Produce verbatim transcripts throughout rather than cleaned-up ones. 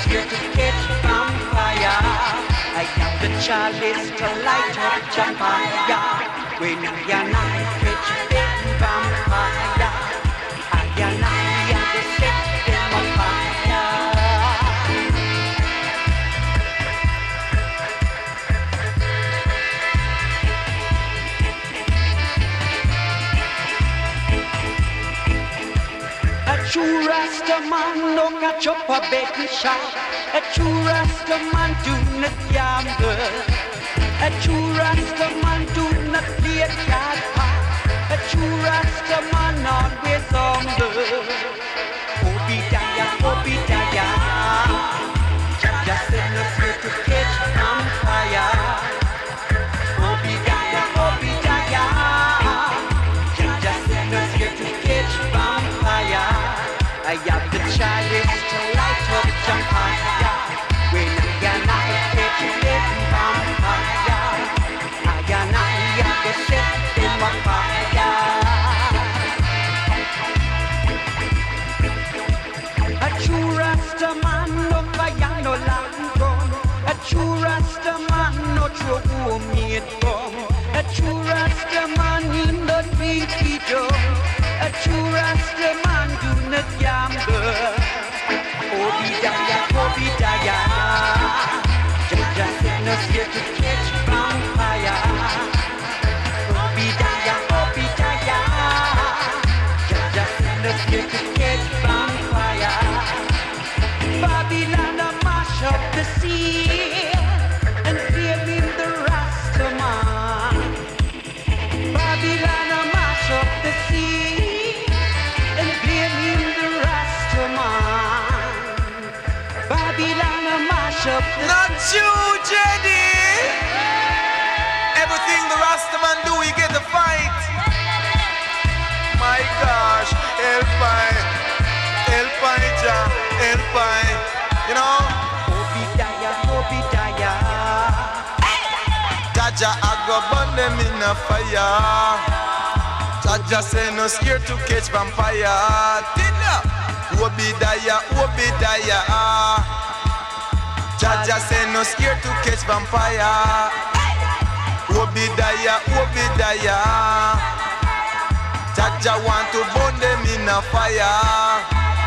is here to catch vampire. I am the chalice to light up Jamaica. When I am not catch vampire, I am not the set them on fire. A true Rasta man no catch up a bacon shop. A true Rasta man do not gamble. A true Rasta man do not play card park. A true Rasta man always humble. Obadiah, Obadiah, Jah send us here to catch vampire. Obadiah, Obadiah, Jah send us here to catch vampire. I have the chalice to light up Jamaica. When I am not catch vampire, I am not the set them on fire. A true Rasta man no fire no long gun. A true Rasta man no throw homemade gun. A true Rasta man he not beat it down. A true Rasta man do not gamble. Obadiah, Obadiah, Jah send us here to catch vampire. Obadiah, Obadiah, Jah send us here to catch vampire. Babylon a mash up the sea and blame him the Rasta man. Babylon a mash up the sea and blame him the Rasta man. Babylon a mash up the Not you, J D. Everything the Rastaman do, he get the fight. My gosh, help I, help I, Jah, help I. You know? Obadiah, Obadiah. Jaja, I go burn them in a fire. Jaja say no scared to catch vampire. Tina, Obadiah, Obadiah. Jaja say no scared to catch vampire. Obadiah, Obadiah. Jaja want to burn them in a fire.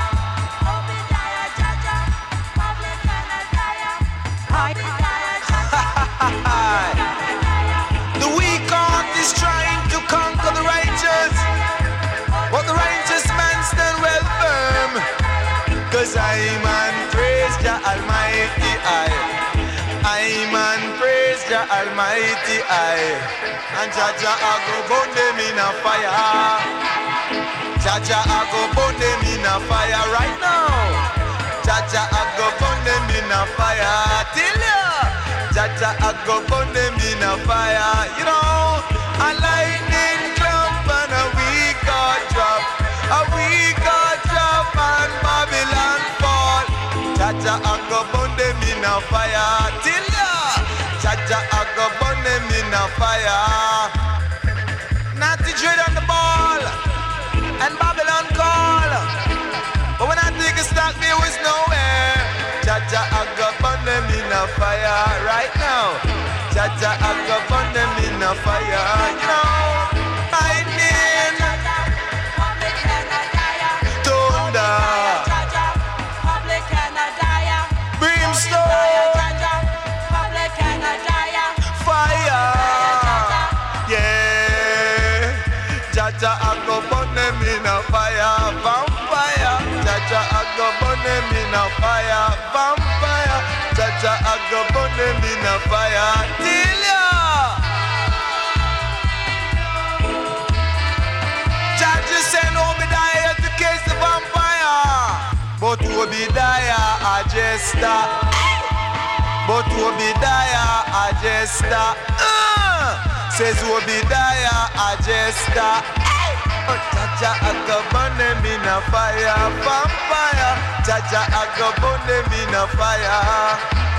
The weak heart is trying to conquer the righteous, but the righteous man stand well firm. Cause I man praise Jah Almighty I, I man praise Jah Almighty I. And Jaja I go burn them in a fire. Jaja I go burn them in a fire right now. Jaja I go burn them in a fire. Till ya Jaja I go burn them in a fire. You know, a lightning jump and a weak God drop. A weak God drop and Babylon fall. Jaja I go burn them in a fire. Till ya Jaja I go burn them in a fire. Natty dread on the ball and Babylon call. But when I take a stock there was nowhere. Jaja I go burn them in a fire right now. Jaja I go burn them in a fire. You know, lightning, thunder, brimstone, fire. Yeah, Jaja I go burn them in a fire. Vampire, Jaja I go burn them in a fire. Vampire, Jaja I go burn them in a fire. Till ya Jaja send Obadiah to case the vampire. But Obadiah a jester. But Obadiah a jester. uh, Says Obadiah a jester. Jaja I go burn them in a fire. Vampire, Jaja I go burn them in a fire.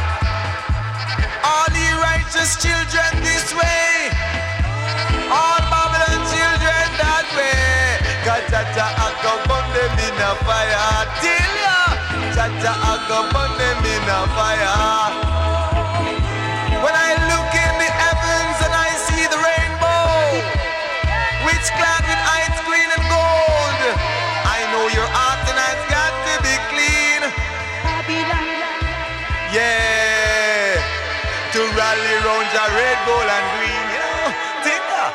All ye righteous children this way, all Babylon children that way. Cause Jaja I go burn them in a fire. Till ya that Jah a go burn them in a fire. When I look in the heavens and I see the rainbow, which clad with ice green and gold, I know your heart tonight's got to be clean. Yeah, to rally round your red, gold and green, you know, think that.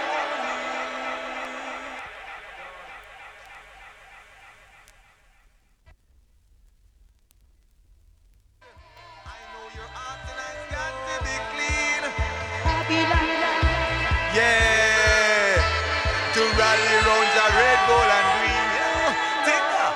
I know your heart tonight's got to be clean. Yeah, to rally round your red, gold and green, you know, think that.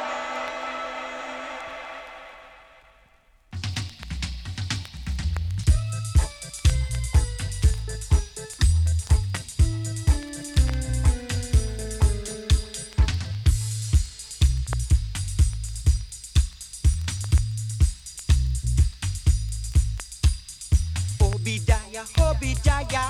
Obadiah, Obadiah.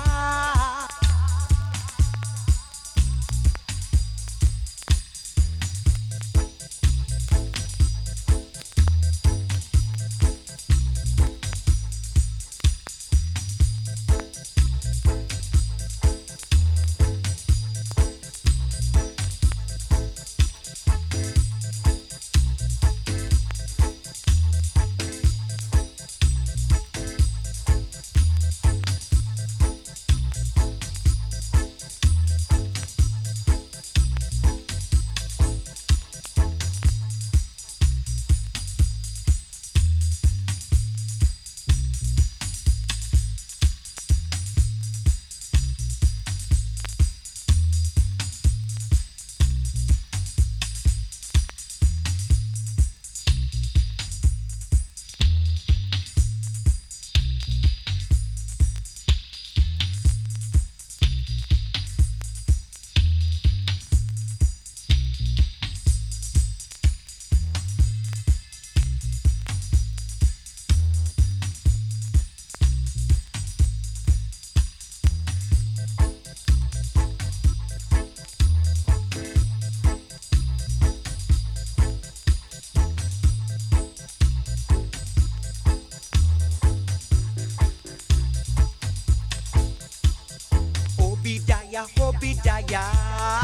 Obadiah, Obadiah.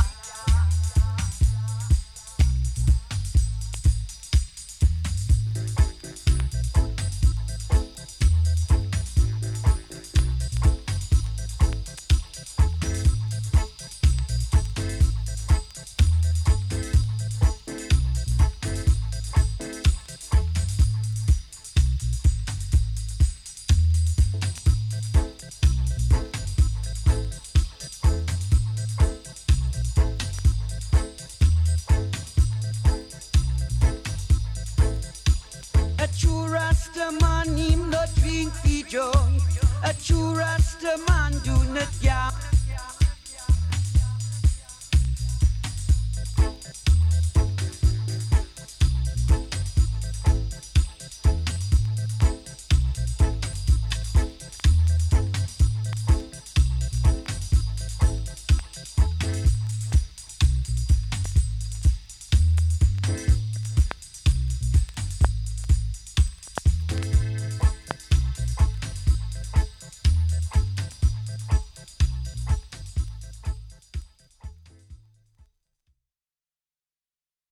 A true Rasta man, him not drink fi junk. A true Rasta man do not gamble.